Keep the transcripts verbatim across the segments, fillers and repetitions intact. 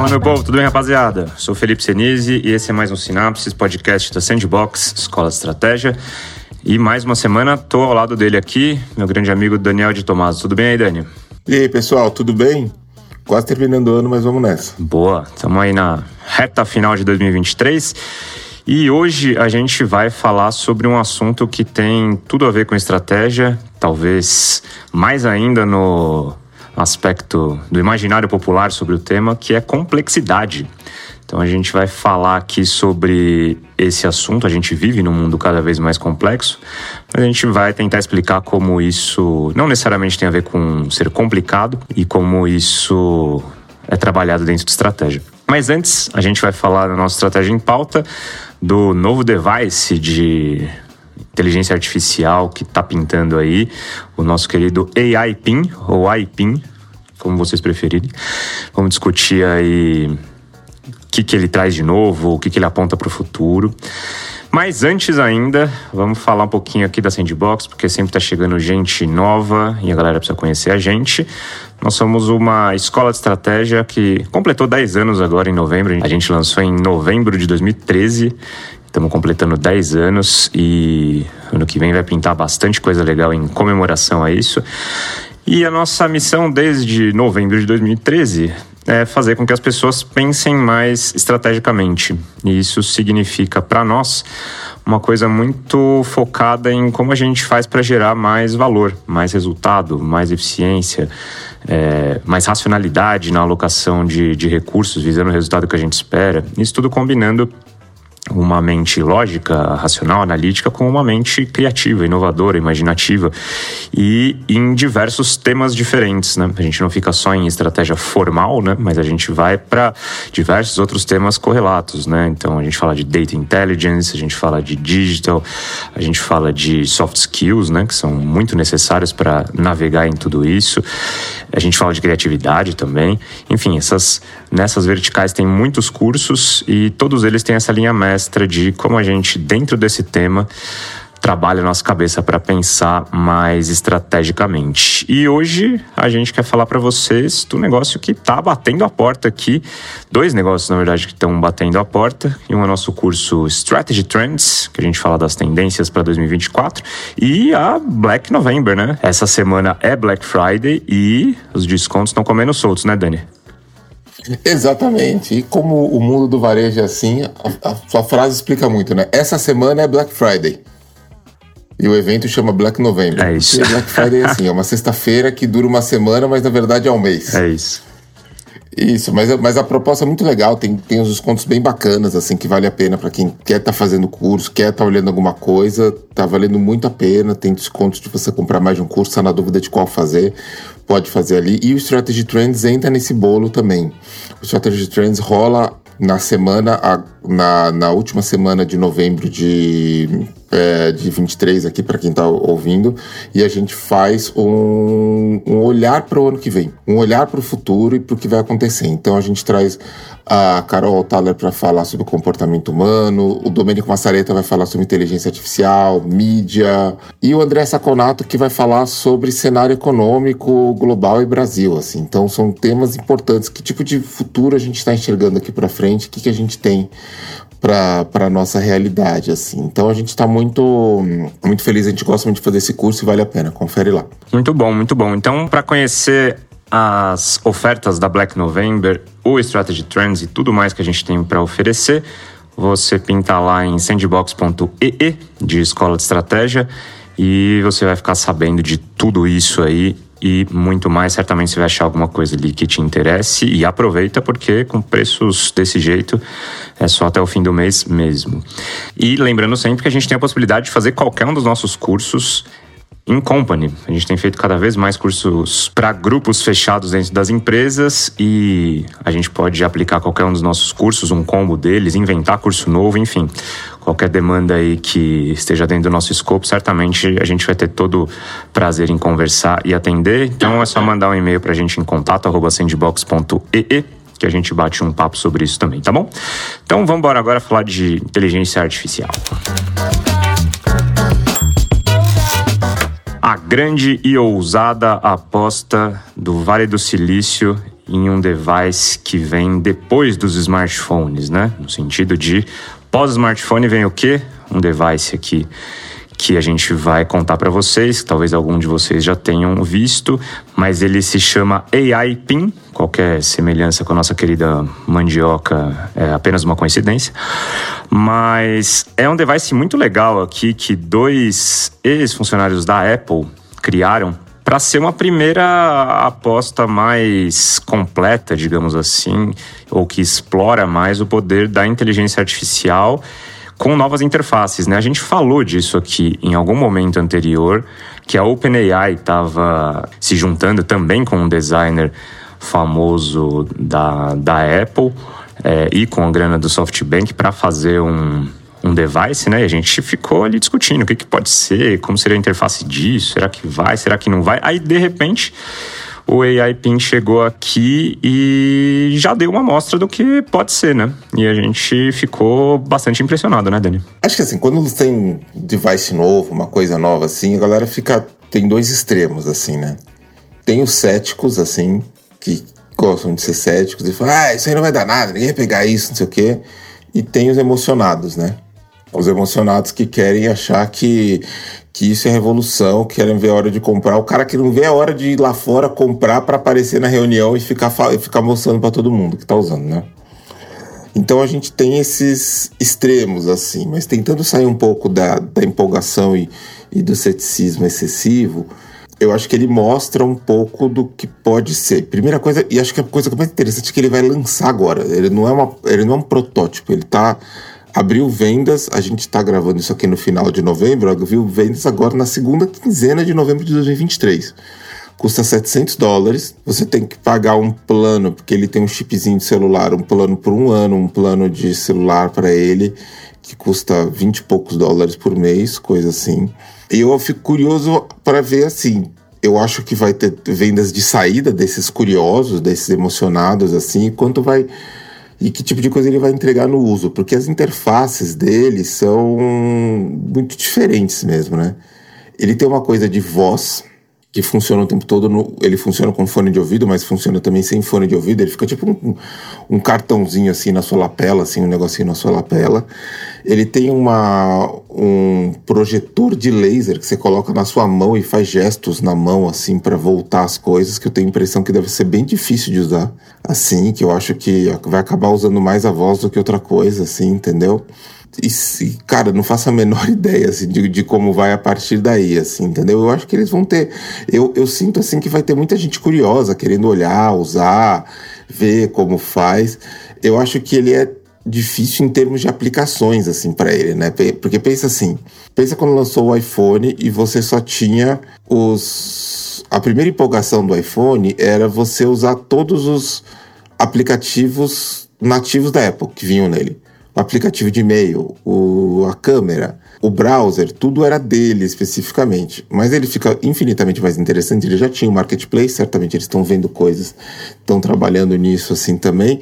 Fala, meu povo, tudo bem, rapaziada? Sou Felipe Senise e esse é mais um Sinapses, podcast da Sandbox, Escola de Estratégia. E mais uma semana, tô ao lado dele aqui, meu grande amigo Daniel de Tomaso. Tudo bem aí, Dani? E aí, pessoal, tudo bem? Quase terminando o ano, mas vamos nessa. Boa, estamos aí na reta final de dois mil e vinte e três e hoje a gente vai falar sobre um assunto que tem tudo a ver com estratégia, talvez mais ainda no aspecto do imaginário popular sobre o tema, que é complexidade. Então a gente vai falar aqui sobre esse assunto. A gente vive num mundo cada vez mais complexo, mas a gente vai tentar explicar como isso não necessariamente tem a ver com ser complicado e como isso é trabalhado dentro de estratégia. Mas antes, a gente vai falar da nossa estratégia em pauta, do novo device de inteligência artificial que está pintando aí, o nosso querido A I P I N, ou I P I N, como vocês preferirem. Vamos discutir aí o que, que ele traz de novo, o que, que ele aponta para o futuro. Mas antes ainda, vamos falar um pouquinho aqui da Sandbox, porque sempre está chegando gente nova e a galera precisa conhecer a gente. Nós somos uma escola de estratégia que completou dez anos agora em novembro. A gente lançou em novembro de dois mil e treze. Estamos completando dez anos e ano que vem vai pintar bastante coisa legal em comemoração a isso. E a nossa missão desde novembro de dois mil e treze é fazer com que as pessoas pensem mais estrategicamente. E isso significa, para nós, uma coisa muito focada em como a gente faz para gerar mais valor, mais resultado, mais eficiência, é, mais racionalidade na alocação de, de recursos, visando o resultado que a gente espera. Isso tudo combinando uma mente lógica, racional, analítica com uma mente criativa, inovadora, imaginativa e em diversos temas diferentes, né? A gente não fica só em estratégia formal, né? Mas a gente vai para diversos outros temas correlatos, né? Então a gente fala de data intelligence, a gente fala de digital, a gente fala de soft skills, né? Que são muito necessários para navegar em tudo isso. A gente fala de criatividade também. Enfim, essas, nessas verticais tem muitos cursos e todos eles têm essa linha mestra de como a gente, dentro desse tema, trabalha a nossa cabeça para pensar mais estrategicamente. E hoje a gente quer falar para vocês do negócio que está batendo a porta aqui. Dois negócios, na verdade, que estão batendo a porta. E um é o nosso curso Strategy Trends, que a gente fala das tendências para dois mil e vinte e quatro. E a Black November, né? Essa semana é Black Friday e os descontos estão comendo soltos, né, Dani? Exatamente. E como o mundo do varejo é assim, a, a sua frase explica muito, né? Essa semana é Black Friday. E o evento chama Black November. É isso. E Black Friday é assim, é uma sexta-feira que dura uma semana, mas na verdade é um mês. É isso. Isso, mas, mas a proposta é muito legal, tem, tem uns descontos bem bacanas, assim, que vale a pena para quem quer estar tá fazendo curso, quer estar tá olhando alguma coisa, tá valendo muito a pena, tem descontos de você comprar mais de um curso, tá na dúvida de qual fazer, pode fazer ali. E o Strategy Trends entra nesse bolo também. O Strategy Trends rola na semana, a, na, na última semana de novembro de, é, de vinte e três aqui para quem tá ouvindo, e a gente faz um, um olhar para o ano que vem, um olhar para o futuro e para o que vai acontecer. Então a gente traz a Carol Thaler para falar sobre o comportamento humano, o Domênico Massareta vai falar sobre inteligência artificial, mídia, e o André Saconato que vai falar sobre cenário econômico global e Brasil, assim. Então são temas importantes. Que tipo de futuro a gente está enxergando aqui para frente? O que, que a gente tem para a nossa realidade, assim. Então a gente está muito, muito feliz, a gente gosta muito de fazer esse curso e vale a pena, confere lá. Muito bom, muito bom. Então, para conhecer as ofertas da Black November, o Strategy Trends e tudo mais que a gente tem para oferecer, você pinta lá em sandbox ponto e e de Escola de Estratégia e você vai ficar sabendo de tudo isso aí e muito mais. Certamente você vai achar alguma coisa ali que te interesse e aproveita, porque com preços desse jeito é só até o fim do mês mesmo. E lembrando sempre que a gente tem a possibilidade de fazer qualquer um dos nossos cursos in company. A gente tem feito cada vez mais cursos para grupos fechados dentro das empresas e a gente pode aplicar qualquer um dos nossos cursos, um combo deles, inventar curso novo, enfim. Qualquer demanda aí que esteja dentro do nosso escopo, certamente a gente vai ter todo prazer em conversar e atender. Então é só mandar um e-mail para a gente em contato arroba sandbox ponto e e que a gente bate um papo sobre isso também, tá bom? Então vamos embora agora falar de inteligência artificial. A grande e ousada aposta do Vale do Silício em um device que vem depois dos smartphones, né? No sentido de pós-smartphone vem o quê? Um device aqui que a gente vai contar para vocês, que talvez algum de vocês já tenham visto, mas ele se chama A I Pin. Qualquer semelhança com a nossa querida mandioca é apenas uma coincidência. Mas é um device muito legal aqui que dois ex-funcionários da Apple criaram para ser uma primeira aposta mais completa, digamos assim, ou que explora mais o poder da inteligência artificial com novas interfaces, né? A gente falou disso aqui em algum momento anterior, que a OpenAI estava se juntando também com um designer famoso da, da Apple é, e com a grana do SoftBank para fazer um, um device, né? E a gente ficou ali discutindo o que, que pode ser, como seria a interface disso, será que vai, será que não vai? Aí, de repente, o A I Pin chegou aqui e já deu uma amostra do que pode ser, né? E a gente ficou bastante impressionado, né, Dani? Acho que assim, quando tem um device novo, uma coisa nova assim, a galera fica... Tem dois extremos, assim, né? Tem os céticos, assim, que gostam de ser céticos e falam, ah, isso aí não vai dar nada, ninguém vai pegar isso, não sei o quê. E tem os emocionados, né? Os emocionados que querem achar que, que isso é revolução, querem ver a hora de comprar. O cara que não vê a hora de ir lá fora comprar para aparecer na reunião e ficar, e ficar mostrando para todo mundo que tá usando, né? Então a gente tem esses extremos, assim, mas tentando sair um pouco da, da empolgação e, e do ceticismo excessivo, eu acho que ele mostra um pouco do que pode ser. Primeira coisa, e acho que a coisa mais interessante é que ele vai lançar agora. Ele não é, uma, ele não é um protótipo, ele tá... Abriu vendas, a gente está gravando isso aqui no final de novembro, abriu vendas agora na segunda quinzena de novembro de dois mil e vinte e três. Custa setecentos dólares, você tem que pagar um plano, porque ele tem um chipzinho de celular, um plano por um ano, um plano de celular para ele, que custa vinte e poucos dólares por mês, coisa assim. E eu fico curioso para ver, assim, eu acho que vai ter vendas de saída desses curiosos, desses emocionados, assim, e quanto vai... E que tipo de coisa ele vai entregar no uso, porque as interfaces dele são muito diferentes mesmo, né? Ele tem uma coisa de voz, que funciona o tempo todo, no, ele funciona com fone de ouvido, mas funciona também sem fone de ouvido, ele fica tipo um, um cartãozinho assim na sua lapela, assim, um negocinho na sua lapela. Ele tem uma, um projetor de laser que você coloca na sua mão e faz gestos na mão, assim, para voltar as coisas, que eu tenho a impressão que deve ser bem difícil de usar, assim, que eu acho que vai acabar usando mais a voz do que outra coisa, assim, entendeu? E, se, cara, não faço a menor ideia, assim, de, de como vai a partir daí, assim, entendeu? Eu acho que eles vão ter... Eu, eu sinto, assim, que vai ter muita gente curiosa, querendo olhar, usar, ver como faz. Eu acho que ele é difícil em termos de aplicações, assim, para ele, né? Porque pensa assim, pensa quando lançou o iPhone e você só tinha os... A primeira empolgação do iPhone era você usar todos os aplicativos nativos da Apple que vinham nele. O aplicativo de e-mail, o, a câmera, o browser, tudo era dele especificamente. Mas ele fica infinitamente mais interessante, ele já tinha o Marketplace, certamente eles estão vendo coisas, estão trabalhando nisso assim também,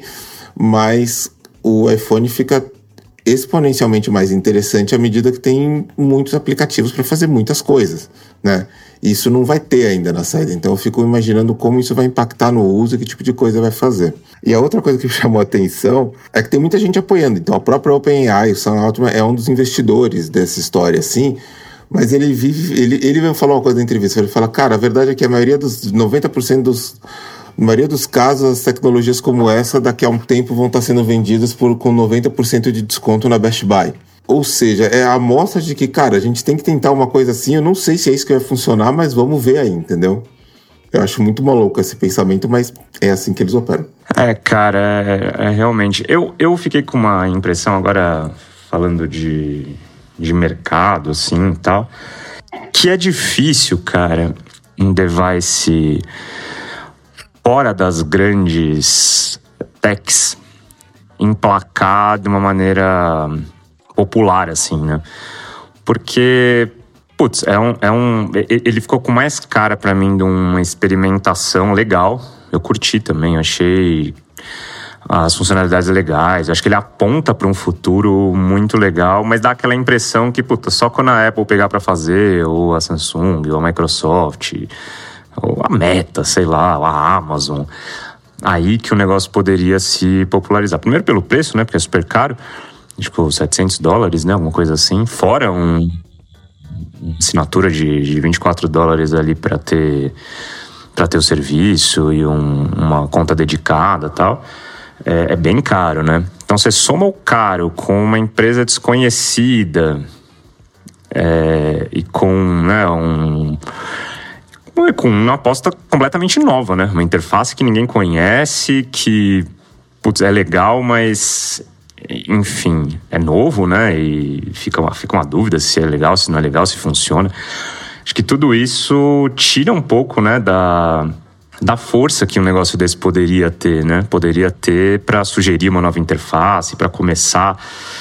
mas o iPhone fica exponencialmente mais interessante à medida que tem muitos aplicativos para fazer muitas coisas, né? Isso não vai ter ainda na saída, então eu fico imaginando como isso vai impactar no uso e que tipo de coisa vai fazer. E a outra coisa que me chamou a atenção é que tem muita gente apoiando, então a própria OpenAI, o Sam Altman é um dos investidores dessa história, assim, mas ele vive, ele, ele veio falar uma coisa na entrevista, ele fala, cara, a verdade é que a maioria dos, noventa por cento dos, na maioria dos casos, as tecnologias como essa, daqui a um tempo vão estar sendo vendidas por, com noventa por cento de desconto na Best Buy. Ou seja, é a amostra de que, cara, a gente tem que tentar uma coisa assim, eu não sei se é isso que vai funcionar, mas vamos ver aí, entendeu? Eu acho muito maluco esse pensamento, mas é assim que eles operam. É, cara, é, é realmente... Eu, eu fiquei com uma impressão, agora falando de, de mercado, assim, e tal, que é difícil, cara, um device fora das grandes techs emplacar de uma maneira popular, assim, né? Porque, putz, é um, é um, ele ficou com mais cara pra mim de uma experimentação legal. Eu curti também, achei as funcionalidades legais. Eu acho que ele aponta para um futuro muito legal, mas dá aquela impressão que, puta, só quando a Apple pegar pra fazer, ou a Samsung, ou a Microsoft, ou a Meta, sei lá, ou a Amazon, aí que o negócio poderia se popularizar. Primeiro pelo preço, né? Porque é super caro. Tipo, setecentos dólares, né? Alguma coisa assim. Fora um, uma assinatura de, de vinte e quatro dólares ali para ter, para ter o serviço e um, uma conta dedicada e tal. É, é bem caro, né? Então, você soma o caro com uma empresa desconhecida é, e com, né, um... com uma aposta completamente nova, né? Uma interface que ninguém conhece, que, putz, é legal, mas, enfim, é novo, né? E fica uma, fica uma dúvida se é legal, se não é legal, se funciona. Acho que tudo isso tira um pouco, né, da, da força que um negócio desse poderia ter, né? Poderia ter para sugerir uma nova interface, para começar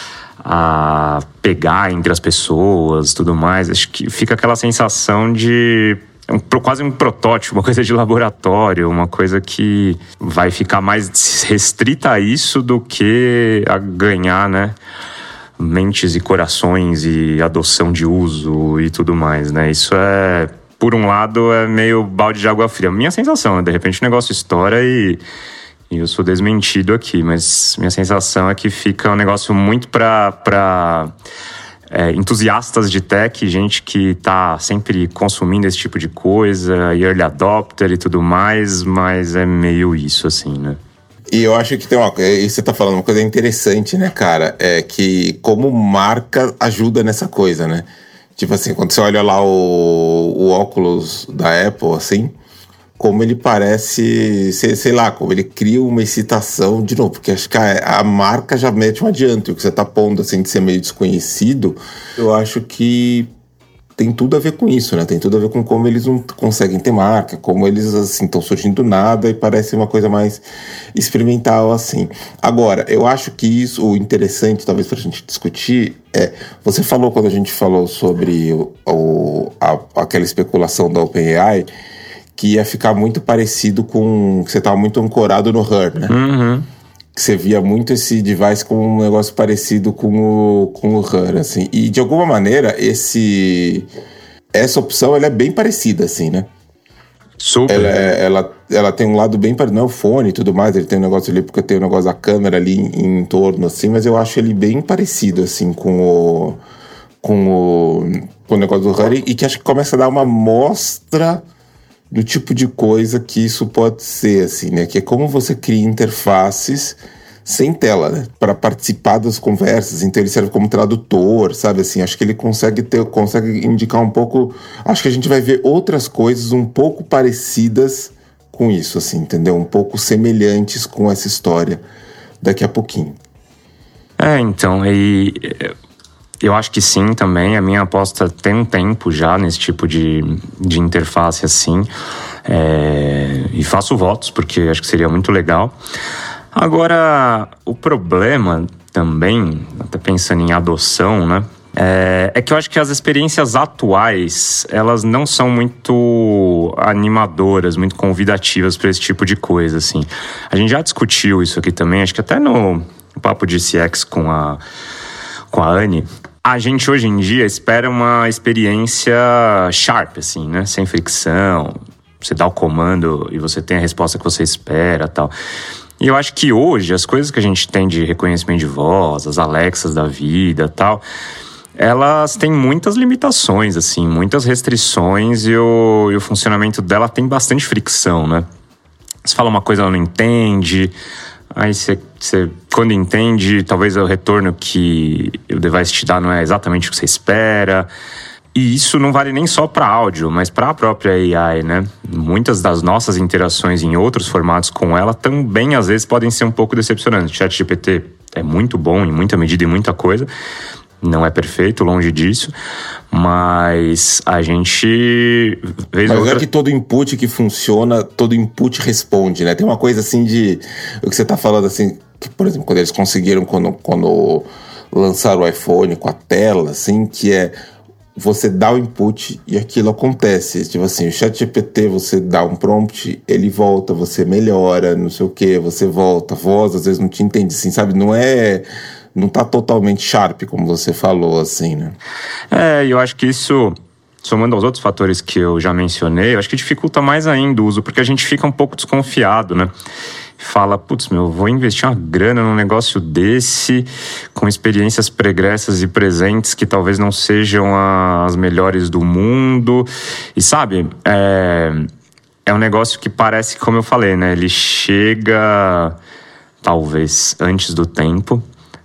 a pegar entre as pessoas, tudo mais. Acho que fica aquela sensação de... Um, quase um protótipo, uma coisa de laboratório, uma coisa que vai ficar mais restrita a isso do que a ganhar, né, mentes e corações e adoção de uso e tudo mais, né? Isso é, por um lado, é meio balde de água fria. Minha sensação, né? De repente o negócio estoura e, e eu sou desmentido aqui, mas minha sensação é que fica um negócio muito pra... pra É, entusiastas de tech, gente que tá sempre consumindo esse tipo de coisa, e early adopter e tudo mais, mas é meio isso, assim, né? E eu acho que tem uma coisa, e você tá falando uma coisa interessante, né, cara? É que como marca ajuda nessa coisa, né? Tipo assim, quando você olha lá o, o óculos da Apple, assim, como ele parece, sei, sei lá, como ele cria uma excitação, de novo, porque acho que a, a marca já mete um adianto, o que você tá pondo, assim, de ser meio desconhecido, eu acho que tem tudo a ver com isso, né? Tem tudo a ver com como eles não conseguem ter marca, como eles, assim, estão surgindo do nada e parece uma coisa mais experimental, assim. Agora, eu acho que isso, o interessante, talvez pra gente discutir, é, você falou quando a gente falou sobre o, o, a, aquela especulação da OpenAI, que ia ficar muito parecido com... que você estava muito ancorado no Her, né? Uhum. Que você via muito esse device como um negócio parecido com o, com o Her, assim. E, de alguma maneira, esse... essa opção, ela é bem parecida, assim, né? Super. Ela, ela, ela tem um lado bem parecido, não é o fone e tudo mais, ele tem um negócio ali, porque tem um negócio da câmera ali em, em torno, assim, mas eu acho ele bem parecido, assim, com o... com o, com o negócio do Her, e que acho que começa a dar uma mostra do tipo de coisa que isso pode ser, assim, né? Que é como você cria interfaces sem tela, né? Para participar das conversas. Então ele serve como tradutor, sabe? Assim, acho que ele consegue ter, consegue indicar um pouco... Acho que a gente vai ver outras coisas um pouco parecidas com isso, assim, entendeu? Um pouco semelhantes com essa história daqui a pouquinho. É, então, e... eu acho que sim também, a minha aposta tem um tempo já nesse tipo de, de interface assim, é, e faço votos porque acho que seria muito legal. Agora, o problema também, até pensando em adoção, né, é, é que eu acho que as experiências atuais, elas não são muito animadoras, muito convidativas para esse tipo de coisa, assim. A gente já discutiu isso aqui também, acho que até no, no papo de C X com a, com a Anne. A gente, hoje em dia, espera uma experiência sharp, assim, né? Sem fricção. Você dá o comando e você tem a resposta que você espera e tal. E eu acho que hoje, as coisas que a gente tem de reconhecimento de voz, as Alexas da vida e tal, elas têm muitas limitações, assim, muitas restrições e o, e o funcionamento dela tem bastante fricção, né? Você fala uma coisa, ela não entende... Aí você, você, quando entende, talvez o retorno que o device te dá não é exatamente o que você espera. E isso não vale nem só para áudio, mas para a própria A I, né? Muitas das nossas interações em outros formatos com ela também, às vezes, podem ser um pouco decepcionantes. O ChatGPT é muito bom em muita medida e muita coisa. Não é perfeito, longe disso, mas a gente... Vez mas outra... não é que todo input que funciona, todo input responde, né? Tem uma coisa assim de... O que você tá falando assim, que, por exemplo, quando eles conseguiram, quando, quando lançaram o iPhone com a tela, assim, que é... Você dá o input e aquilo acontece. Tipo assim, o ChatGPT, você dá um prompt, ele volta, você melhora, não sei o que, você volta, a voz às vezes não te entende, assim, sabe? Não é... Não tá totalmente sharp, como você falou, assim, né? É, eu acho que isso somando aos outros fatores que eu já mencionei, eu acho que dificulta mais ainda o uso, porque a gente fica um pouco desconfiado, né? Fala, putz, meu, vou investir uma grana num negócio desse, com experiências pregressas e presentes que talvez não sejam as melhores do mundo. E sabe, é, é um negócio que parece, como eu falei, né? Ele chega, talvez, antes do tempo,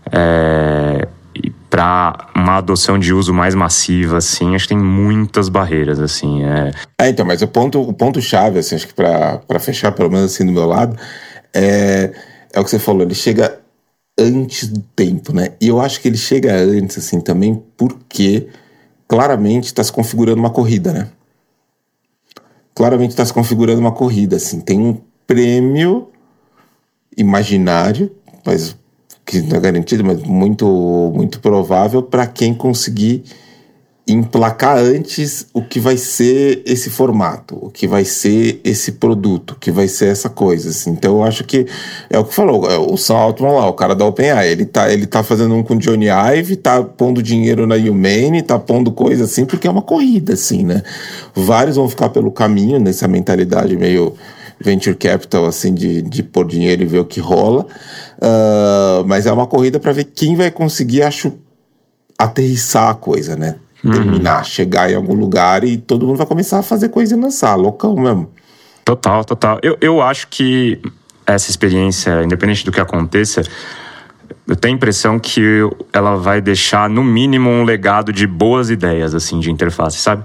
é, e para uma adoção de uso mais massiva, assim, acho que tem muitas barreiras, assim. É, é então, mas o ponto, o ponto-chave, assim, acho que para fechar, pelo menos assim, do meu lado, É, é o que você falou, ele chega antes do tempo, né? E eu acho que ele chega antes, assim, também porque claramente está se configurando uma corrida, né? Claramente está se configurando uma corrida, assim. Tem um prêmio imaginário, mas que não é garantido, mas muito, muito provável para quem conseguir emplacar antes o que vai ser esse formato, o que vai ser esse produto, o que vai ser essa coisa, assim. Então eu acho que é o que falou, é o Sam Altman lá, o cara da OpenAI, ele tá, ele tá fazendo um com o Johnny Ive, tá pondo dinheiro na Humane, tá pondo coisa assim, porque é uma corrida, assim, né? Vários vão ficar pelo caminho nessa mentalidade meio venture capital, assim, de, de pôr dinheiro e ver o que rola, uh, mas é uma corrida para ver quem vai conseguir, acho, aterrissar a coisa, né? Terminar, uhum. Chegar em algum lugar e todo mundo vai começar a fazer coisa e lançar, loucão mesmo. Total, total. Eu, eu acho que essa experiência, independente do que aconteça, eu tenho a impressão que ela vai deixar, no mínimo, um legado de boas ideias, assim, de interface, sabe?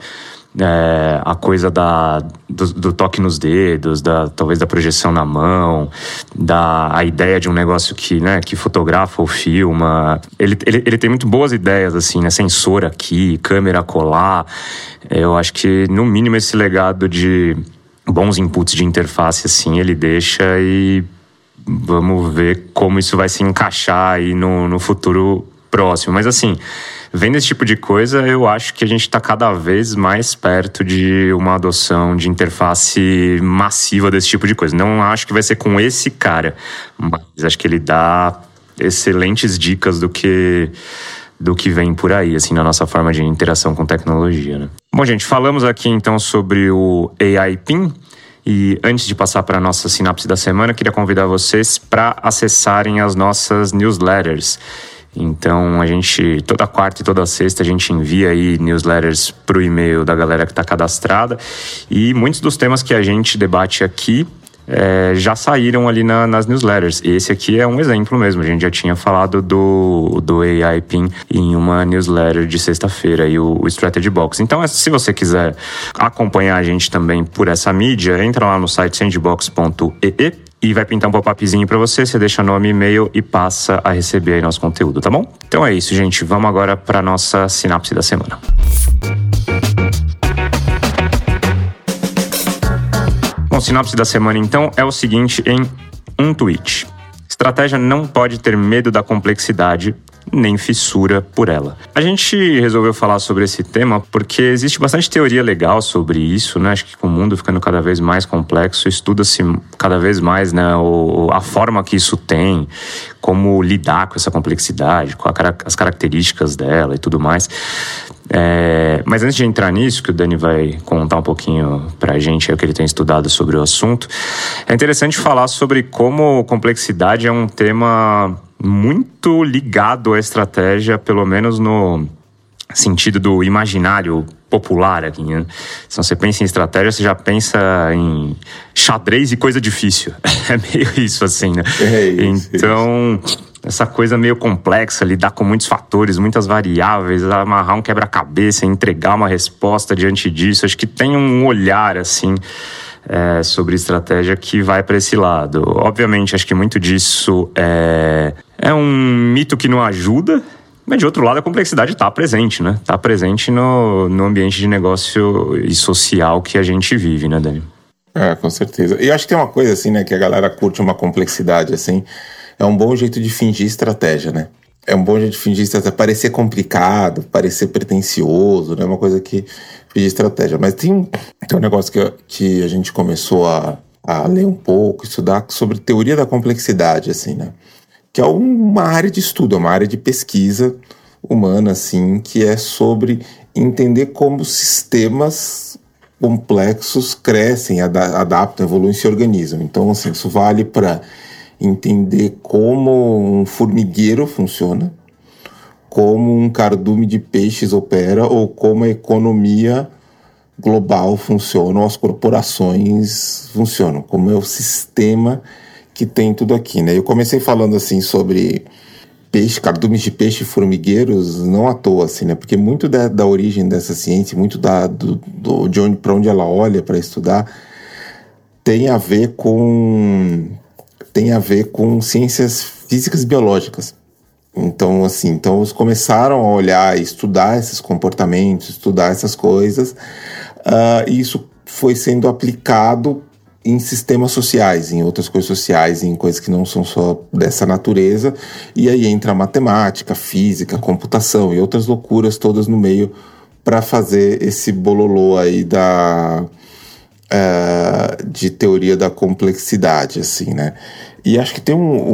É, a coisa da, do, do toque nos dedos, da, talvez da projeção na mão, da a ideia de um negócio que, né, que fotografa ou filma. Ele, ele, ele tem muito boas ideias, assim, né? Sensor aqui, câmera colar. Eu acho que, no mínimo, esse legado de bons inputs de interface, assim, ele deixa e vamos ver como isso vai se encaixar aí no, no futuro próximo. Mas, assim, vendo esse tipo de coisa, eu acho que a gente está cada vez mais perto de uma adoção de interface massiva desse tipo de coisa. Não acho que vai ser com esse cara, mas acho que ele dá excelentes dicas do que, do que vem por aí, assim, na nossa forma de interação com tecnologia, né? Bom, gente, falamos aqui então sobre o A I Pin. E antes de passar para a nossa sinapse da semana, queria convidar vocês para acessarem as nossas newsletters. Então, a gente, toda quarta e toda sexta, a gente envia aí newsletters pro e-mail da galera que está cadastrada. E muitos dos temas que a gente debate aqui é, já saíram ali na, nas newsletters. E esse aqui é um exemplo mesmo. A gente já tinha falado do, do A I Pin em uma newsletter de sexta-feira, aí, o, o Strategy Box. Então, se você quiser acompanhar a gente também por essa mídia, entra lá no site sandbox ponto e e. E vai pintar um pop-upzinho pra você, você deixa nome e e-mail e passa a receber aí nosso conteúdo, tá bom? Então é isso, gente. Vamos agora pra nossa sinapse da semana. Bom, sinapse da semana, então, é o seguinte em um tweet. Estratégia não pode ter medo da complexidade, nem fissura por ela. A gente resolveu falar sobre esse tema porque existe bastante teoria legal sobre isso, né? Acho que com o mundo ficando cada vez mais complexo, estuda-se cada vez mais, né, o, a forma que isso tem, como lidar com essa complexidade, com a, as características dela e tudo mais. É, mas antes de entrar nisso, que o Dani vai contar um pouquinho pra gente aí o que ele tem estudado sobre o assunto, é interessante falar sobre como complexidade é um tema muito ligado à estratégia, pelo menos no sentido do imaginário popular aqui, né? Se você pensa em estratégia, você já pensa em xadrez e coisa difícil. É meio isso, assim, né? É isso, então, isso. Essa coisa meio complexa, lidar com muitos fatores, muitas variáveis, amarrar um quebra-cabeça, entregar uma resposta diante disso. Acho que tem um olhar, assim, É, sobre estratégia que vai para esse lado. Obviamente, acho que muito disso é, é um mito que não ajuda, mas de outro lado a complexidade está presente, né? Está presente no, no ambiente de negócio e social que a gente vive, né, Dani? É, com certeza. E acho que tem uma coisa assim, né, que a galera curte uma complexidade, assim, é um bom jeito de fingir estratégia, né? É um bom jeito de fingir estratégia, parecer complicado, parecer pretencioso, né? Uma coisa que fingir estratégia. Mas tem um, tem um negócio que, que a gente começou a, a ler um pouco, estudar sobre teoria da complexidade, assim, né? Que é uma área de estudo, uma área de pesquisa humana, assim, que é sobre entender como sistemas complexos crescem, ad- adaptam, evoluem e se organizam. Então, assim, isso vale para entender como um formigueiro funciona, como um cardume de peixes opera ou como a economia global funciona, ou as corporações funcionam, como é o sistema que tem tudo aqui, né? Eu comecei falando assim sobre peixe, cardumes de peixe e formigueiros, não à toa, assim, né? Porque muito da, da origem dessa ciência, muito da, do, do, de onde, para onde ela olha para estudar, tem a ver com tem a ver com ciências físicas e biológicas. Então, assim, então eles começaram a olhar e estudar esses comportamentos, estudar essas coisas, uh, e isso foi sendo aplicado em sistemas sociais, em outras coisas sociais, em coisas que não são só dessa natureza, e aí entra a matemática, física, computação e outras loucuras todas no meio para fazer esse bololô aí da, uh, de teoria da complexidade, assim, né? E acho que tem um...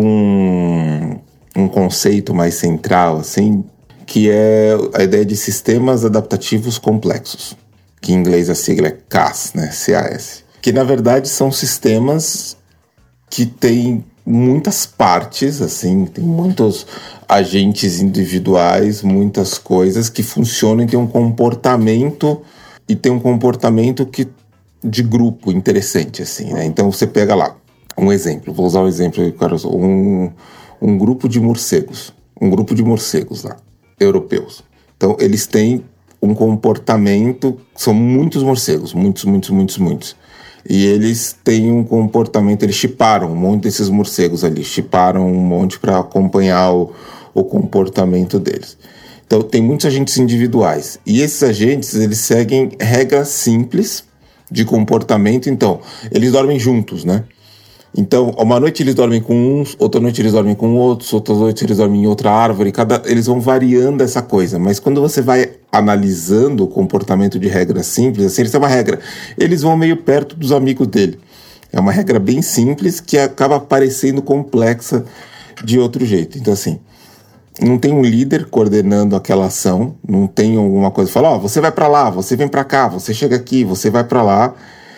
um um conceito mais central, assim, que é a ideia de sistemas adaptativos complexos, que em inglês a sigla é C A S, né, C A S, que na verdade são sistemas que têm muitas partes, assim, tem muitos agentes individuais, muitas coisas que funcionam e tem um comportamento, e tem um comportamento que, de grupo interessante, assim, né? Então você pega lá, um exemplo, vou usar um exemplo, um... um grupo de morcegos, um grupo de morcegos lá, europeus. Então, eles têm um comportamento, são muitos morcegos, muitos, muitos, muitos, muitos. E eles têm um comportamento, eles chiparam um monte desses morcegos ali, chiparam um monte para acompanhar o, o comportamento deles. Então, tem muitos agentes individuais. E esses agentes, eles seguem regras simples de comportamento. Então, eles dormem juntos, né? Então, uma noite eles dormem com uns, outra noite eles dormem com outros, outra noite eles dormem em outra árvore, cada, eles vão variando essa coisa. Mas quando você vai analisando o comportamento de regras simples, assim, eles têm uma regra, eles vão meio perto dos amigos dele. É uma regra bem simples que acaba parecendo complexa de outro jeito. Então, assim, não tem um líder coordenando aquela ação, não tem alguma coisa que fala, ó, oh, você vai para lá, você vem para cá, você chega aqui, você vai para lá.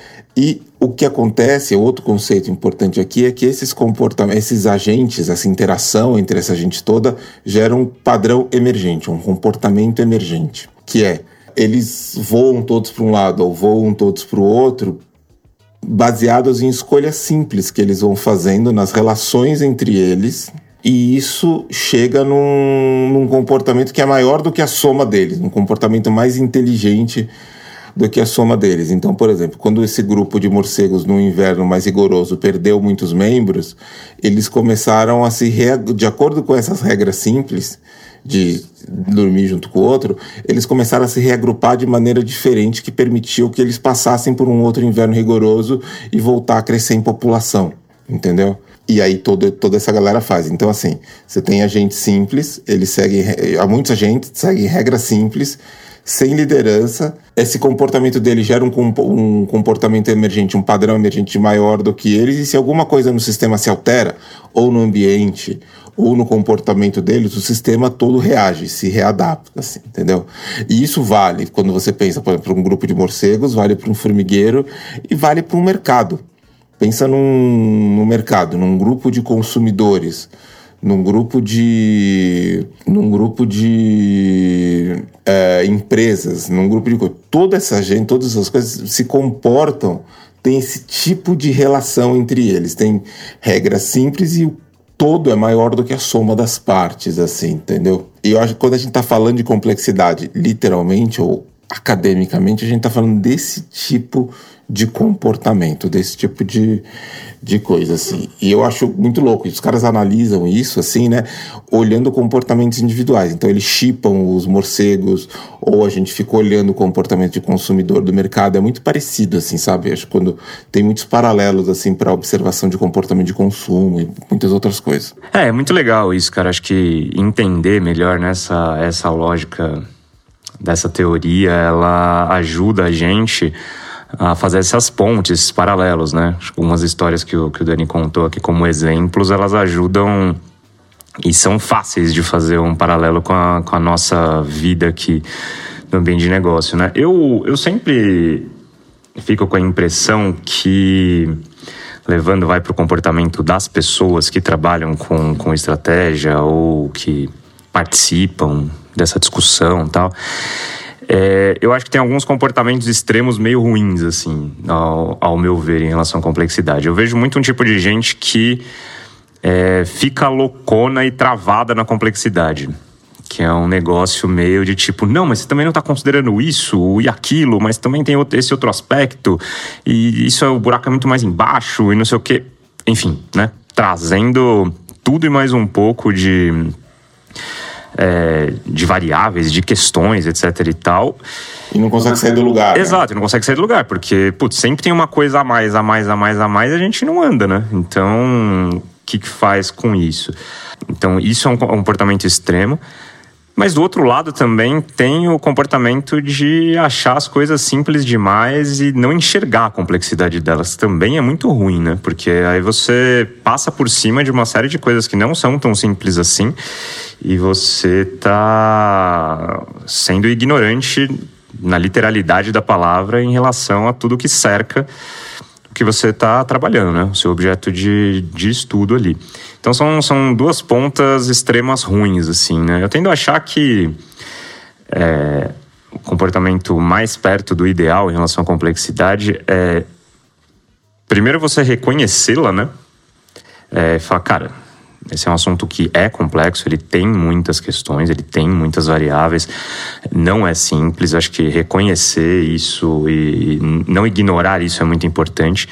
E o que acontece, outro conceito importante aqui, é que esses comportamentos, esses agentes, essa interação entre essa gente toda, gera um padrão emergente, um comportamento emergente, que é, eles voam todos para um lado ou voam todos para o outro, baseados em escolhas simples que eles vão fazendo nas relações entre eles, e isso chega num, num comportamento que é maior do que a soma deles, um comportamento mais inteligente do que a soma deles. Então, por exemplo, quando esse grupo de morcegos no inverno mais rigoroso perdeu muitos membros, eles começaram a se, re... de acordo com essas regras simples, de dormir junto com o outro, eles começaram a se reagrupar de maneira diferente, que permitiu que eles passassem por um outro inverno rigoroso e voltar a crescer em população, entendeu? E aí todo, toda essa galera faz. Então, assim, você tem agentes simples, eles seguem, há muitos agentes, seguem regras simples, sem liderança. Esse comportamento dele gera um, um comportamento emergente, um padrão emergente maior do que eles, e se alguma coisa no sistema se altera, ou no ambiente, ou no comportamento deles, o sistema todo reage, se readapta, assim, entendeu? E isso vale, quando você pensa, por exemplo, para um grupo de morcegos, vale para um formigueiro, e vale para um mercado. Pensa num, num mercado, num grupo de consumidores, num grupo de num grupo de é, empresas, num grupo de toda essa gente, todas essas coisas se comportam, tem esse tipo de relação entre eles, tem regras simples e o todo é maior do que a soma das partes, assim, entendeu? E eu acho que quando a gente está falando de complexidade, literalmente ou academicamente, a gente está falando desse tipo de comportamento, desse tipo de, de coisa, assim. E eu acho muito louco. Os caras analisam isso, assim, né? Olhando comportamentos individuais. Então, eles chipam os morcegos, ou a gente fica olhando o comportamento de consumidor do mercado. É muito parecido, assim, sabe? Acho que quando tem muitos paralelos, assim, para observação de comportamento de consumo e muitas outras coisas. É, é muito legal isso, cara. Acho que entender melhor nessa essa lógica dessa teoria, ela ajuda a gente a fazer essas pontes, esses paralelos, né? Algumas histórias que o, que o Dani contou aqui como exemplos, elas ajudam e são fáceis de fazer um paralelo com a, com a nossa vida aqui no ambiente de negócio, né? Eu, eu sempre fico com a impressão que, levando vai para o comportamento das pessoas que trabalham com, com estratégia ou que participam dessa discussão e tal, é, eu acho que tem alguns comportamentos extremos meio ruins, assim, ao, ao meu ver, em relação à complexidade. Eu vejo muito um tipo de gente que é, fica loucona e travada na complexidade. Que é um negócio meio de tipo, não, mas você também não está considerando isso e aquilo, mas também tem esse outro aspecto, e isso é o buraco é muito mais embaixo, e não sei o quê. Enfim, né? Trazendo tudo e mais um pouco de, é, de variáveis, de questões, etc e tal. E não consegue sair do lugar. Exato, né? não consegue sair do lugar, porque, putz, sempre tem uma coisa a mais, a mais, a mais, a mais, e a gente não anda, né? Então, o que que faz com isso? Então, isso é um comportamento extremo. Mas do outro lado também tem o comportamento de achar as coisas simples demais e não enxergar a complexidade delas. Também é muito ruim, né? Porque aí você passa por cima de uma série de coisas que não são tão simples assim e você tá sendo ignorante na literalidade da palavra em relação a tudo que cerca o que você está trabalhando, né? O seu objeto de, de estudo ali. Então são, são duas pontas extremas ruins, assim, né? Eu tendo a achar que é, o comportamento mais perto do ideal em relação à complexidade é, primeiro, você reconhecê-la, né? É, falar, cara, esse é um assunto que é complexo, ele tem muitas questões, ele tem muitas variáveis, não é simples. Acho que reconhecer isso e não ignorar isso é muito importante.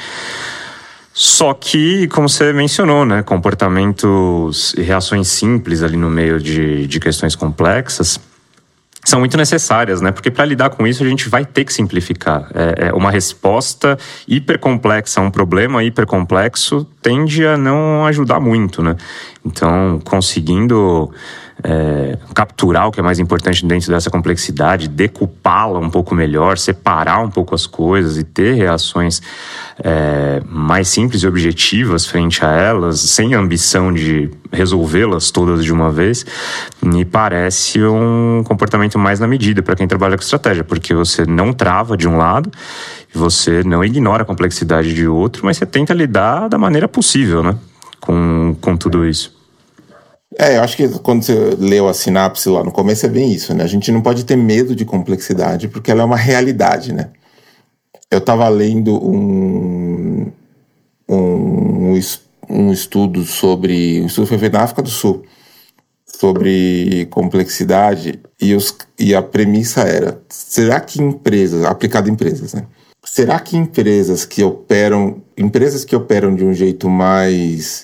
Só que, como você mencionou, né, comportamentos e reações simples ali no meio de, de questões complexas são muito necessárias, né? Porque para lidar com isso a gente vai ter que simplificar. É, é uma resposta hipercomplexa a um problema hipercomplexo tende a não ajudar muito, né? Então, conseguindo é, capturar o que é mais importante dentro dessa complexidade, decupá-la um pouco melhor, separar um pouco as coisas e ter reações é, mais simples e objetivas frente a elas, sem a ambição de resolvê-las todas de uma vez, me parece um comportamento mais na medida para quem trabalha com estratégia, porque você não trava de um lado, você não ignora a complexidade de outro, mas você tenta lidar da maneira possível, né, com, com tudo isso. É, eu acho que quando você leu a sinapse lá no começo é bem isso, né? A gente não pode ter medo de complexidade, porque ela é uma realidade, né? Eu estava lendo um, um, um estudo sobre... Um estudo foi feito na África do Sul, sobre complexidade, e, os, e a premissa era, será que empresas, aplicado em empresas, né? Será que empresas que operam, empresas que operam de um jeito mais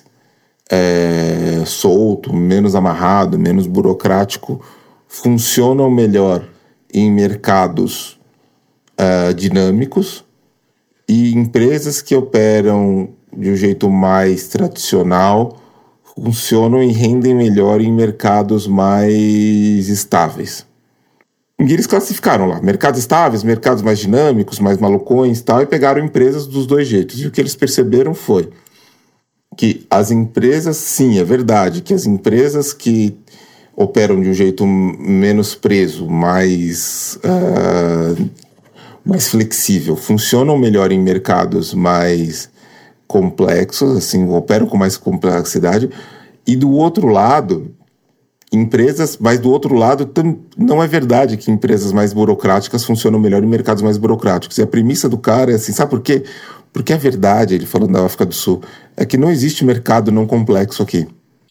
é, solto, menos amarrado, menos burocrático, funcionam melhor em mercados é, dinâmicos, e empresas que operam de um jeito mais tradicional funcionam e rendem melhor em mercados mais estáveis? E eles classificaram lá, mercados estáveis, mercados mais dinâmicos, mais malucões e tal, e pegaram empresas dos dois jeitos. E o que eles perceberam foi que as empresas, sim, é verdade, que as empresas que operam de um jeito menos preso, mais, uh, mais flexível, funcionam melhor em mercados mais complexos, assim, operam com mais complexidade. E do outro lado, empresas, mas do outro lado tam, não é verdade que empresas mais burocráticas funcionam melhor em mercados mais burocráticos. E a premissa do cara é assim, sabe por quê? Porque é verdade, ele falando da África do Sul, é que não existe mercado não complexo aqui.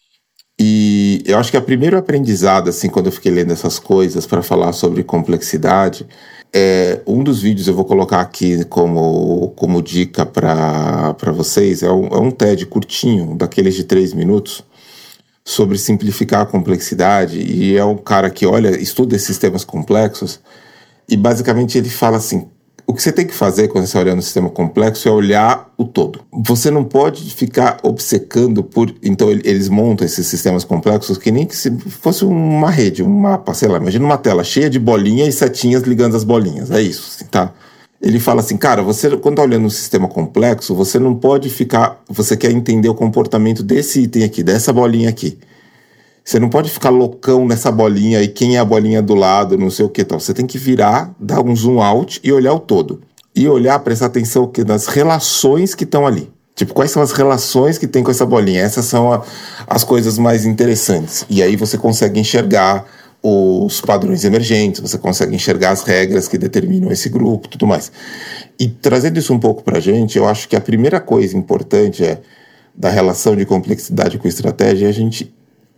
E eu acho que a primeiro aprendizado, assim, quando eu fiquei lendo essas coisas para falar sobre complexidade, é, um dos vídeos eu vou colocar aqui como, como dica para vocês, é um, é um TED curtinho, daqueles de três minutos, sobre simplificar a complexidade, e é um cara que olha, estuda esses sistemas complexos, e basicamente ele fala assim, o que você tem que fazer quando você olha no sistema complexo é olhar o todo. Você não pode ficar obcecando por... Então eles montam esses sistemas complexos que nem que se fosse uma rede, um mapa, sei lá, imagina uma tela cheia de bolinhas e setinhas ligando as bolinhas, é isso, assim, tá? Ele fala assim, cara, você, quando tá olhando um sistema complexo, você não pode ficar... Você quer entender o comportamento desse item aqui, dessa bolinha aqui. Você não pode ficar loucão nessa bolinha e quem é a bolinha do lado, não sei o que tal. Você tem que virar, dar um zoom out e olhar o todo. E olhar, prestar atenção o quê? Nas relações que estão ali. Tipo, quais são as relações que tem com essa bolinha? Essas são a, as coisas mais interessantes. E aí você consegue enxergar os padrões emergentes, você consegue enxergar as regras que determinam esse grupo, tudo mais. E trazendo isso um pouco pra gente, eu acho que a primeira coisa importante é, da relação de complexidade com estratégia, é a gente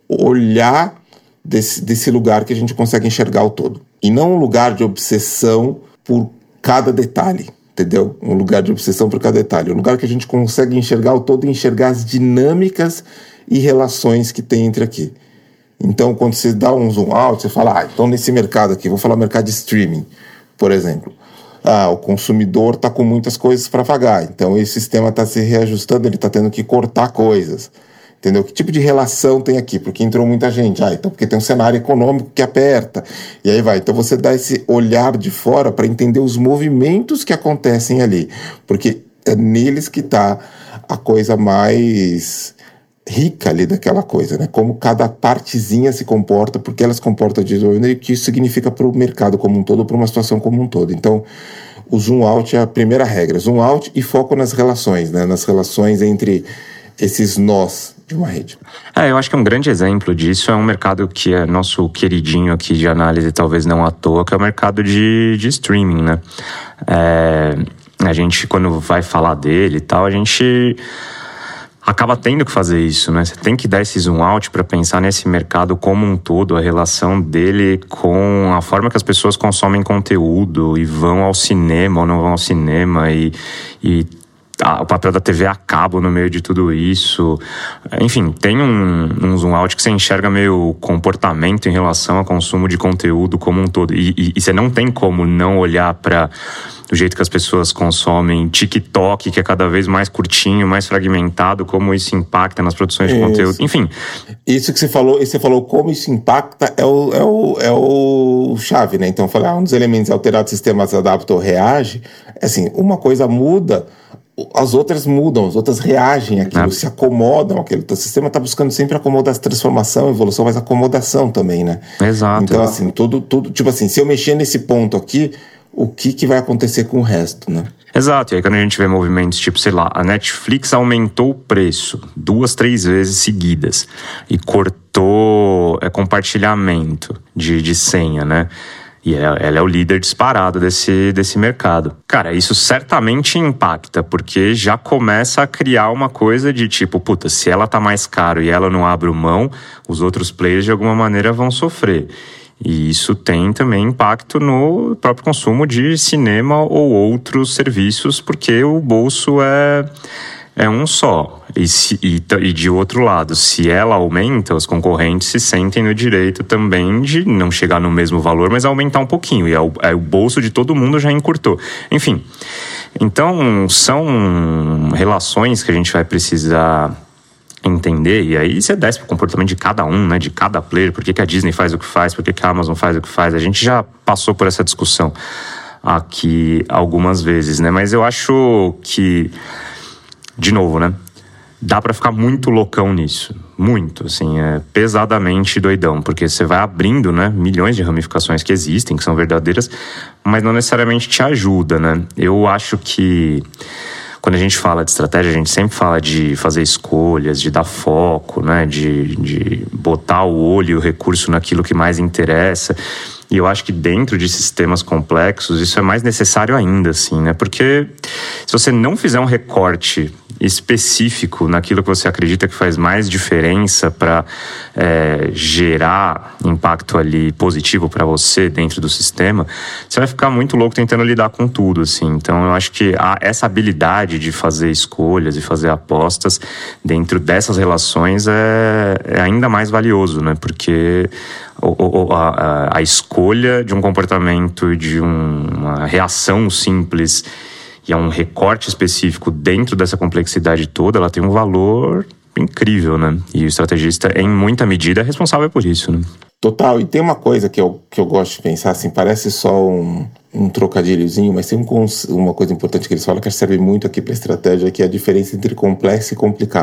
olhar desse, desse lugar que a gente consegue enxergar o todo. E não um lugar de obsessão por cada detalhe, entendeu? Um lugar de obsessão por cada detalhe. Um lugar que a gente consegue enxergar o todo e enxergar as dinâmicas e relações que tem entre aqui. Então, quando você dá um zoom out, você fala, ah, então nesse mercado aqui, vou falar mercado de streaming, por exemplo. Ah, o consumidor está com muitas coisas para pagar, então esse sistema está se reajustando, ele está tendo que cortar coisas. Entendeu? Que tipo de relação tem aqui? Porque entrou muita gente. Ah, então porque tem um cenário econômico que aperta. E aí vai. Então você dá esse olhar de fora para entender os movimentos que acontecem ali. Porque é neles que está a coisa mais rica ali daquela coisa, né? Como cada partezinha se comporta, porque ela se comporta de uma maneira, e o que isso significa para o mercado como um todo, ou para uma situação como um todo. Então, o zoom out é a primeira regra. Zoom out e foco nas relações, né? Nas relações entre esses nós de uma rede. É, eu acho que um grande exemplo disso é um mercado que é nosso queridinho aqui de análise, talvez não à toa, que é o mercado de, de streaming, né? É, a gente, quando vai falar dele e tal, a gente acaba tendo que fazer isso, né? Você tem que dar esse zoom out para pensar nesse mercado como um todo, a relação dele com a forma que as pessoas consomem conteúdo e vão ao cinema ou não vão ao cinema e... e o papel da T V a cabo no meio de tudo isso. Enfim, tem um, um zoom out que você enxerga meio comportamento em relação ao consumo de conteúdo como um todo. E, e, e você não tem como não olhar para o jeito que as pessoas consomem TikTok, que é cada vez mais curtinho, mais fragmentado, como isso impacta nas produções de isso. conteúdo. Enfim. Isso que você falou, você falou como isso impacta é o, é o, é o chave, né? Então, falar, um dos elementos alterados, o sistema se adapta ou reage. Assim, uma coisa muda, as outras mudam, as outras reagem àquilo, é. se acomodam àquilo. Então, o sistema está buscando sempre acomodação, transformação, evolução, mas acomodação também, né? Exato. Então, assim, tudo, tudo, tipo assim, se eu mexer nesse ponto aqui, o que, que vai acontecer com o resto, né? Exato, e aí quando a gente vê movimentos tipo, sei lá, a Netflix aumentou o preço duas, três vezes seguidas e cortou é, compartilhamento de, de senha, né? E ela é o líder disparado desse, desse mercado. Cara, isso certamente impacta, porque já começa a criar uma coisa de tipo, puta, se ela tá mais caro e ela não abre mão, os outros players de alguma maneira vão sofrer. E isso tem também impacto no próprio consumo de cinema ou outros serviços, porque o bolso é... é um só. E, se, e, e de outro lado, se ela aumenta, os concorrentes se sentem no direito também de não chegar no mesmo valor, mas aumentar um pouquinho. E é o, é o bolso de todo mundo já encurtou. Enfim, então são relações que a gente vai precisar entender, e aí você desce pro comportamento de cada um, né, de cada player, por que, que a Disney faz o que faz, por que, que a Amazon faz o que faz. A gente já passou por essa discussão aqui algumas vezes, né, mas eu acho que, de novo, né, dá pra ficar muito loucão nisso, muito, assim, é pesadamente doidão, porque você vai abrindo, né, milhões de ramificações que existem, que são verdadeiras, mas não necessariamente te ajuda, né. Eu acho que quando a gente fala de estratégia, a gente sempre fala de fazer escolhas, de dar foco, né, de, de botar o olho e o recurso naquilo que mais interessa. E eu acho que dentro de sistemas complexos isso é mais necessário ainda, assim, né? Porque se você não fizer um recorte específico naquilo que você acredita que faz mais diferença para é, gerar impacto ali positivo para você dentro do sistema, você vai ficar muito louco tentando lidar com tudo, assim. Então eu acho que a, essa habilidade de fazer escolhas e fazer apostas dentro dessas relações é, é ainda mais valioso, né? Porque a, a, a escolha de um comportamento, de um, uma reação simples e a um recorte específico dentro dessa complexidade toda, ela tem um valor incrível, né? E o estrategista, em muita medida, é responsável por isso, né? Total, e tem uma coisa que eu, que eu gosto de pensar, assim, parece só um, um trocadilhozinho, mas tem um, uma coisa importante que eles falam que serve muito aqui para estratégia, que é a diferença entre complexo e complicado.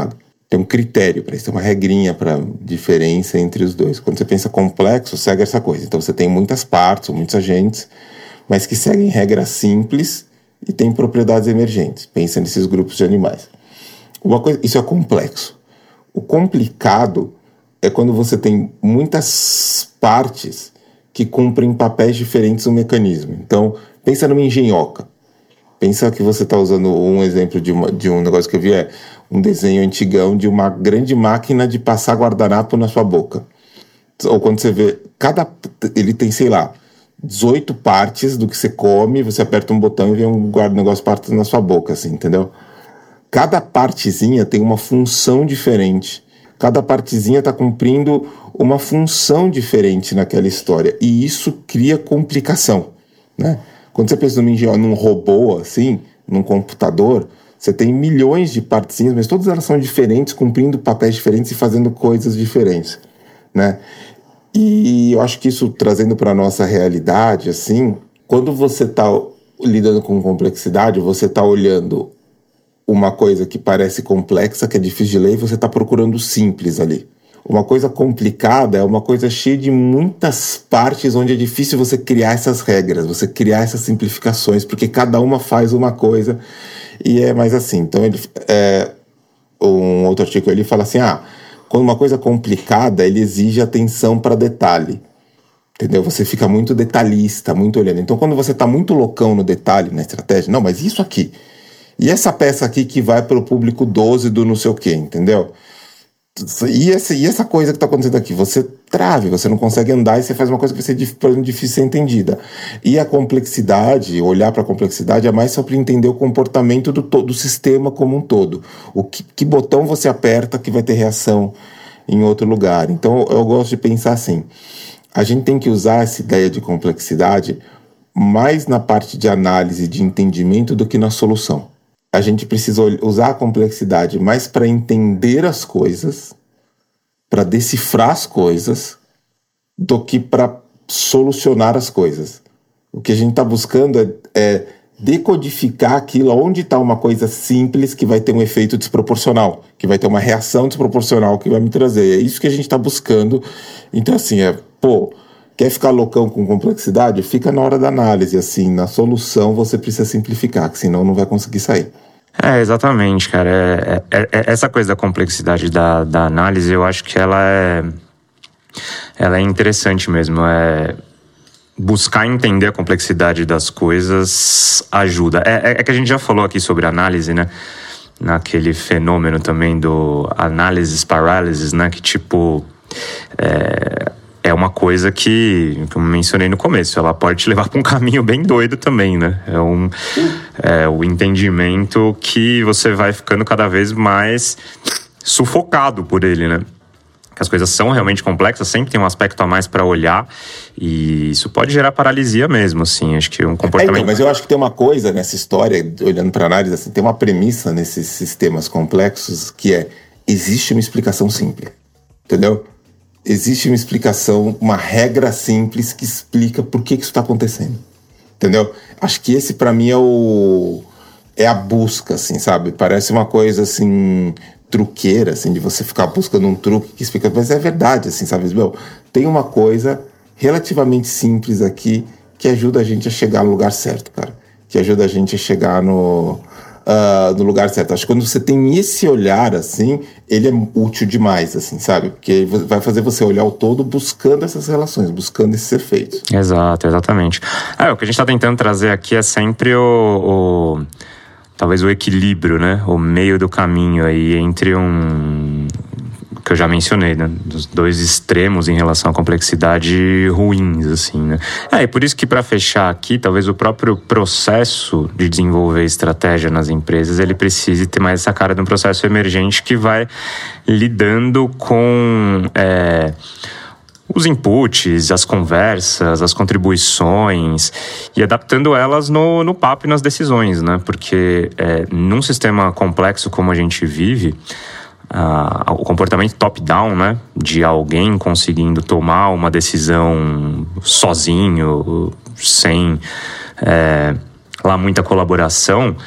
Tem um critério para isso, tem uma regrinha para diferença entre os dois. Quando você pensa complexo, segue essa coisa. Então você tem muitas partes, ou muitos agentes, mas que seguem regras simples e têm propriedades emergentes. Pensa nesses grupos de animais. Uma coisa, isso é complexo. O complicado é quando você tem muitas partes que cumprem papéis diferentes no mecanismo. Então, pensa numa engenhoca. Pensa que você está usando um exemplo de, uma, de um negócio que eu vi, é um desenho antigão de uma grande máquina de passar guardanapo na sua boca. Ou quando você vê, cada, ele tem, sei lá, dezoito partes do que você come, você aperta um botão e vem um negócio parte na sua boca, assim, entendeu? Cada partezinha tem uma função diferente. Cada partezinha está cumprindo uma função diferente naquela história. E isso cria complicação, né? Quando você pensa num, num robô, assim, num computador, você tem milhões de partezinhas, mas todas elas são diferentes, cumprindo papéis diferentes e fazendo coisas diferentes, né? E eu acho que isso, trazendo para a nossa realidade, assim, quando você está lidando com complexidade, você está olhando uma coisa que parece complexa, que é difícil de ler, e você está procurando simples ali. Uma coisa complicada é uma coisa cheia de muitas partes onde é difícil você criar essas regras, você criar essas simplificações, porque cada uma faz uma coisa e é mais assim. Então, ele, é, um outro artigo ele fala assim, ah, quando uma coisa é complicada, ele exige atenção para detalhe, entendeu? Você fica muito detalhista, muito olhando. Então, quando você está muito loucão no detalhe, na estratégia, não, mas isso aqui, e essa peça aqui que vai para o público doze do não sei o quê, entendeu? E essa, e essa coisa que está acontecendo aqui, você trave, você não consegue andar e você faz uma coisa que vai ser difícil de ser entendida. E a complexidade, olhar para a complexidade é mais só para entender o comportamento do, do sistema como um todo. O que, que botão você aperta que vai ter reação em outro lugar. Então eu gosto de pensar assim, a gente tem que usar essa ideia de complexidade mais na parte de análise, de entendimento do que na solução. A gente precisa usar a complexidade mais para entender as coisas, para decifrar as coisas, do que para solucionar as coisas. O que a gente está buscando é, é decodificar aquilo, onde está uma coisa simples que vai ter um efeito desproporcional, que vai ter uma reação desproporcional que vai me trazer. É isso que a gente está buscando. Então, assim, é, pô, quer ficar loucão com complexidade? Fica na hora da análise, assim, na solução você precisa simplificar, que senão não vai conseguir sair. É, exatamente, cara. É, é, é, essa coisa da complexidade da, da análise, eu acho que ela é, ela é interessante mesmo. É, buscar entender a complexidade das coisas ajuda. É, é que a gente já falou aqui sobre análise, né? Naquele fenômeno também do analysis paralysis, né? Que tipo... É, é uma coisa que, como eu mencionei no começo, ela pode te levar para um caminho bem doido também, né? É, um, é o entendimento que você vai ficando cada vez mais sufocado por ele, né? Que as coisas são realmente complexas, sempre tem um aspecto a mais para olhar e isso pode gerar paralisia mesmo, assim. Acho que um comportamento... É, então, mas eu acho que tem uma coisa nessa história, olhando para a análise, assim, tem uma premissa nesses sistemas complexos que é, existe uma explicação simples, entendeu? Existe uma explicação, uma regra simples que explica por que, que isso está acontecendo, entendeu? Acho que esse para mim é o é a busca, assim, sabe? Parece uma coisa assim truqueira, assim, de você ficar buscando um truque que explica, mas é verdade, assim, sabe? Meu, tem uma coisa relativamente simples aqui que ajuda a gente a chegar no lugar certo, cara, que ajuda a gente a chegar no Uh, no lugar certo. Acho que quando você tem esse olhar, assim, ele é útil demais, assim, sabe? Porque vai fazer você olhar o todo buscando essas relações, buscando esses efeitos. Exato, exatamente. É, o que a gente está tentando trazer aqui é sempre o, o... talvez o equilíbrio, né? O meio do caminho aí entre um... que eu já mencionei, né? Dos dois extremos em relação à complexidade ruins, assim, né? É, e por isso que para fechar aqui, talvez o próprio processo de desenvolver estratégia nas empresas, ele precise ter mais essa cara de um processo emergente que vai lidando com é, os inputs, as conversas, as contribuições e adaptando elas no, no papo e nas decisões, né? Porque é, num sistema complexo como a gente vive, Uh, o comportamento top-down, né, de alguém conseguindo tomar uma decisão sozinho, sem é, lá muita colaboração,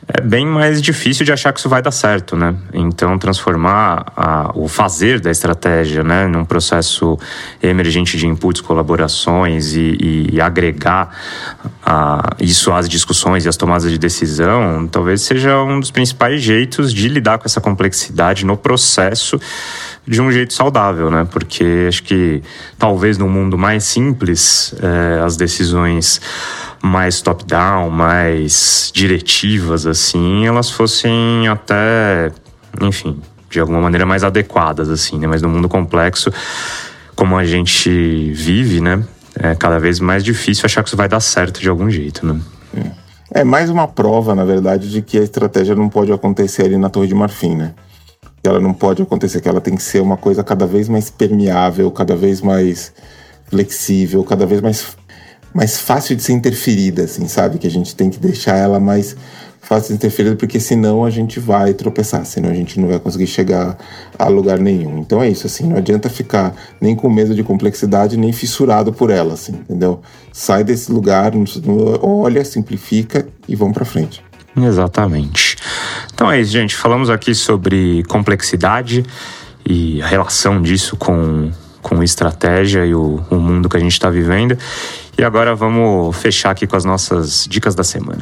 é bem mais difícil de achar que isso vai dar certo, né? Então, transformar a, o fazer da estratégia, né, num processo emergente de inputs, colaborações e, e agregar a, isso às discussões e às tomadas de decisão, talvez seja um dos principais jeitos de lidar com essa complexidade no processo de um jeito saudável, né? Porque acho que talvez num mundo mais simples, é, as decisões mais top-down, mais diretivas, assim, elas fossem até, enfim, de alguma maneira mais adequadas, assim, né? Mas no mundo complexo, como a gente vive, né? É cada vez mais difícil achar que isso vai dar certo de algum jeito, né? É mais uma prova, na verdade, de que a estratégia não pode acontecer ali na Torre de Marfim, né? Ela não pode acontecer, que ela tem que ser uma coisa cada vez mais permeável, cada vez mais flexível, cada vez mais, mais fácil de ser interferida, assim, sabe? Que a gente tem que deixar ela mais fácil de ser interferida, porque senão a gente vai tropeçar, senão a gente não vai conseguir chegar a lugar nenhum. Então é isso, assim, não adianta ficar nem com medo de complexidade, nem fissurado por ela, assim, entendeu? Sai desse lugar, olha, simplifica e vamos pra frente. Exatamente. Então é isso, gente. Falamos aqui sobre complexidade e a relação disso com, com estratégia e o, o mundo que a gente está vivendo. E agora vamos fechar aqui com as nossas dicas da semana.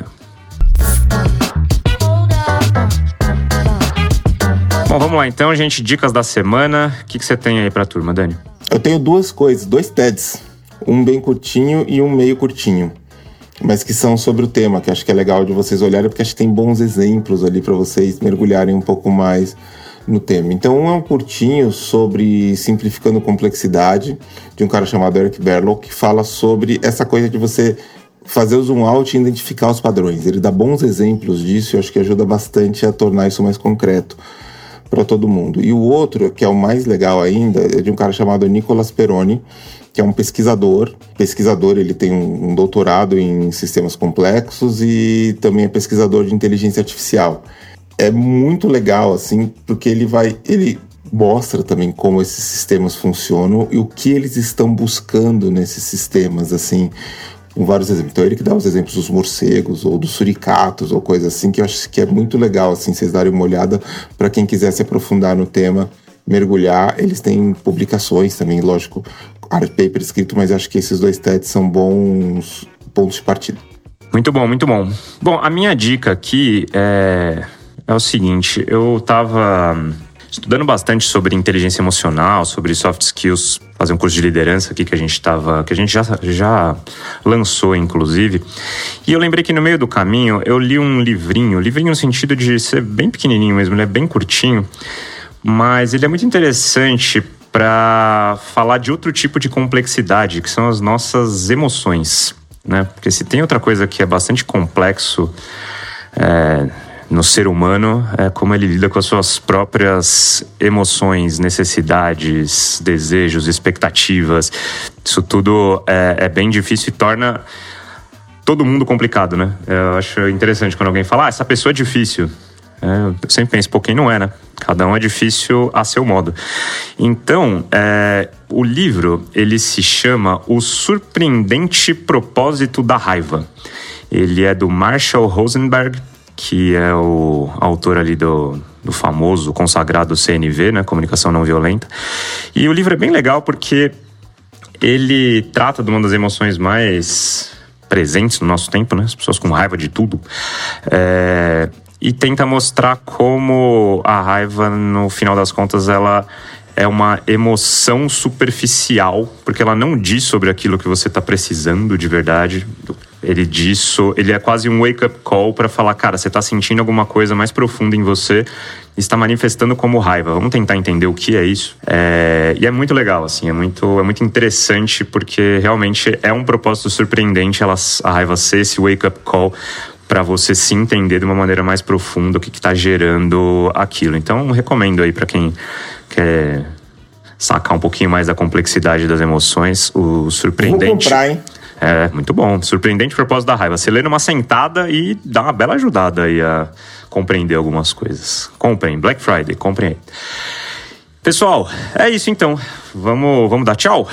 Bom, vamos lá então, gente. Dicas da semana. O que, que você tem aí pra turma, Dani? Eu tenho duas coisas, dois T E Ds. Um bem curtinho e um meio curtinho. Mas que são sobre o tema, que acho que é legal de vocês olharem, porque acho que tem bons exemplos ali para vocês mergulharem um pouco mais no tema. Então, um é um curtinho sobre simplificando complexidade, de um cara chamado Eric Berlow, que fala sobre essa coisa de você fazer o zoom out e identificar os padrões. Ele dá bons exemplos disso e eu acho que ajuda bastante a tornar isso mais concreto para todo mundo. E o outro, que é o mais legal ainda, é de um cara chamado Nicolas Peroni, que é um pesquisador. Pesquisador, ele tem um, um doutorado em sistemas complexos e também é pesquisador de inteligência artificial. É muito legal, assim, porque ele vai... Ele mostra também como esses sistemas funcionam e o que eles estão buscando nesses sistemas, assim, com vários exemplos. Então, ele que dá os exemplos dos morcegos ou dos suricatos ou coisa assim, que eu acho que é muito legal, assim, vocês darem uma olhada para quem quiser se aprofundar no tema, mergulhar. Eles têm publicações também, lógico, art paper escrito, mas acho que esses dois T E Ds são bons pontos de partida. Muito bom, muito bom. Bom, a minha dica aqui é, é o seguinte, eu tava estudando bastante sobre inteligência emocional, sobre soft skills, fazer um curso de liderança aqui que a gente tava, que a gente já, já lançou, inclusive. E eu lembrei que no meio do caminho eu li um livrinho, livrinho no sentido de ser bem pequenininho mesmo, ele é bem curtinho, mas ele é muito interessante para falar de outro tipo de complexidade, que são as nossas emoções, né? Porque se tem outra coisa que é bastante complexo é, no ser humano, é como ele lida com as suas próprias emoções, necessidades, desejos, expectativas. Isso tudo é, é bem difícil e torna todo mundo complicado, né? Eu acho interessante quando alguém fala, ah, essa pessoa é difícil. É, eu sempre penso, pô, quem não é, né? Cada um é difícil a seu modo. Então, é, o livro, ele se chama O Surpreendente Propósito da Raiva. Ele é do Marshall Rosenberg, que é o autor ali do, do famoso, consagrado C N V, né? Comunicação Não Violenta. E o livro é bem legal porque ele trata de uma das emoções mais presentes no nosso tempo, né? As pessoas com raiva de tudo. É... E tenta mostrar como a raiva, no final das contas, ela é uma emoção superficial, porque ela não diz sobre aquilo que você está precisando de verdade. Ele diz, ele é quase um wake-up call para falar, cara, você está sentindo alguma coisa mais profunda em você e está manifestando como raiva. Vamos tentar entender o que é isso. É, e é muito legal, assim, é muito, é muito interessante, porque realmente é um propósito surpreendente ela, a raiva ser esse wake-up call para você se entender de uma maneira mais profunda o que está gerando aquilo. Então, recomendo aí para quem quer sacar um pouquinho mais da complexidade das emoções, o Surpreendente... Vou comprar, hein? É, muito bom. Surpreendente Propósito da Raiva. Você lê numa sentada e dá uma bela ajudada aí a compreender algumas coisas. Comprem, Black Friday, comprem aí. Pessoal, é isso então. Vamos, vamos dar tchau?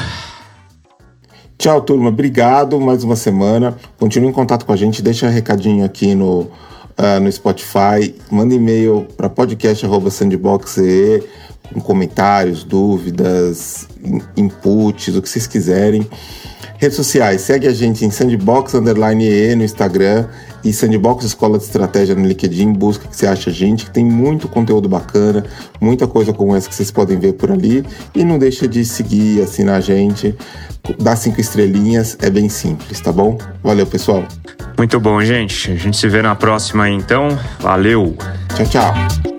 Tchau, turma. Obrigado. Mais uma semana. Continue em contato com a gente. Deixa um recadinho aqui no, uh, no Spotify. Manda e-mail para podcast arroba sandbox ponto e e com comentários, dúvidas, inputs, o que vocês quiserem. Redes sociais, segue a gente em Sandbox underline E E no Instagram e Sandbox Escola de Estratégia no LinkedIn. Busca que você acha a gente, que tem muito conteúdo bacana, muita coisa como essa que vocês podem ver por ali. E não deixa de seguir, assinar a gente, dar cinco estrelinhas, é bem simples, tá bom? Valeu, pessoal. Muito bom, gente. A gente se vê na próxima, então. Valeu! Tchau, tchau.